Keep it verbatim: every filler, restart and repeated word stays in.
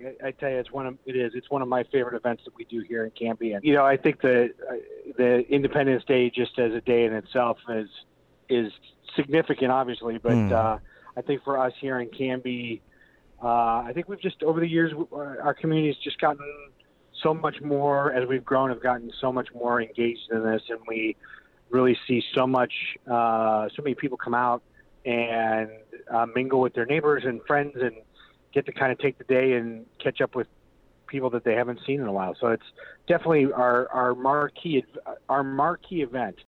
I tell you, it's one of it is. It's one of my favorite events that we do here in Canby. And you know, I think the the Independence Day, just as a day in itself, is is significant, obviously. But mm. uh, I think for us here in Canby, uh, I think we've just over the years, our community's just gotten so much more as we've grown. Have gotten so much more engaged in this, and we really see so much, uh, so many people come out and uh, mingle with their neighbors and friends, and get to kind of take the day and catch up with people that they haven't seen in a while. So it's definitely our, our marquee our marquee event.